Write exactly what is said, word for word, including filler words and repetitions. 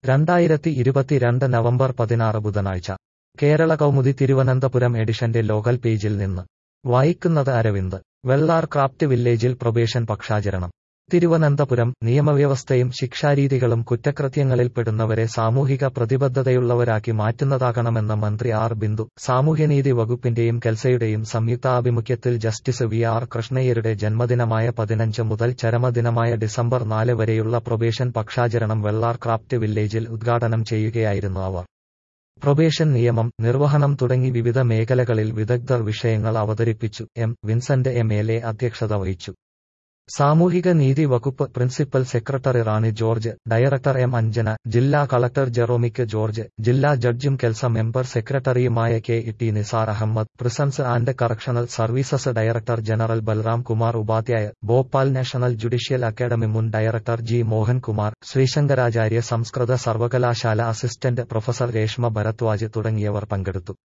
രണ്ടായിരത്തി ഇരുപത്തിരണ്ട് നവംബർ പതിനാറ് ബുധനാഴ്ച കേരള കൗമുദി തിരുവനന്തപുരം എഡിഷന്റെ ലോകൽ പേജിൽ നിന്ന് വായിക്കുന്നത് അരവിന്ദ്. വെള്ളാർ ക്രാഫ്റ്റ് വില്ലേജിൽ പ്രൊബേഷൻ പക്ഷാചരണം. തിരുവനന്തപുരം. നിയമവ്യവസ്ഥയും ശിക്ഷാരീതികളും കുറ്റകൃത്യങ്ങളിൽപ്പെടുന്നവരെ സാമൂഹിക പ്രതിബദ്ധതയുള്ളവരാക്കി മാറ്റുന്നതാകണമെന്ന് മന്ത്രി ആർ ബിന്ദു. സാമൂഹ്യനീതി വകുപ്പിന്റെയും കെൽസയുടെയും സംയുക്താഭിമുഖ്യത്തിൽ ജസ്റ്റിസ് വി ആർ കൃഷ്ണയ്യരുടെ ജന്മദിനമായ പതിനഞ്ച് മുതൽ ചരമദിനമായ ഡിസംബർ നാല് വരെയുള്ള പ്രൊബേഷൻ പക്ഷാചരണം വെള്ളാർ ക്രാഫ്റ്റ് വില്ലേജിൽ ഉദ്ഘാടനം ചെയ്യുകയായിരുന്നു അവർ. പ്രൊബേഷൻ നിയമം, നിർവഹണം തുടങ്ങി വിവിധ മേഖലകളിൽ വിദഗ്ധർ വിഷയങ്ങൾ അവതരിപ്പിച്ചു. M Vincent M L A അധ്യക്ഷത വഹിച്ചു. സാമൂഹിക നീതി വകുപ്പ് principal secretary Rani George, director M Anjana, ജില്ലാ കളക്ടർ ജെറോമിക് ജോർജ്, ജില്ലാ ജഡ്ജും കെൽസ മെമ്പർ സെക്രട്ടറിയുമായ K T Nisar Ahmed, prisons and correctional services director general Balram Kumar Upadhyaya, Bhopal national judicial academy മുൻ ഡയറക്ടർ ജി മോഹൻകുമാർ, ശ്രീശങ്കരാചാര്യ സംസ്കൃത സർവകലാശാല അസിസ്റ്റന്റ് പ്രൊഫസർ രേഷ്മ ഭരദ്വാജ് തുടങ്ങിയവർ പങ്കെടുത്തു.